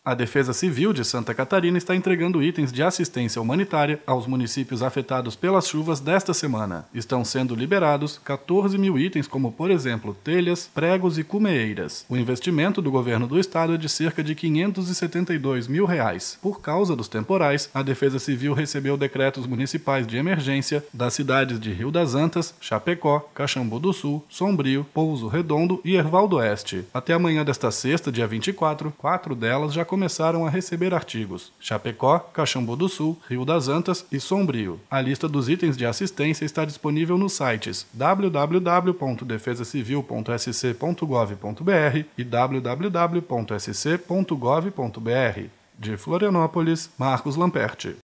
A Defesa Civil de Santa Catarina está entregando itens de assistência humanitária aos municípios afetados pelas chuvas desta semana. Estão sendo liberados 14 mil itens, como, por exemplo, telhas, pregos e cumeeiras. O investimento do governo do estado é de cerca de R$ 572 mil. Por causa dos temporais, a Defesa Civil recebeu decretos municipais de emergência das cidades de Rio das Antas, Chapecó, Caxambu do Sul, Sombrio, Pouso Redondo e Erval do Oeste. Até amanhã desta sexta, dia 24, 4 delas já começaram a receber artigos: Chapecó, Caxambu do Sul, Rio das Antas e Sombrio. A lista dos itens de assistência está disponível nos sites www.defesacivil.sc.gov.br e www.sc.gov.br. De Florianópolis, Marcos Lamperti.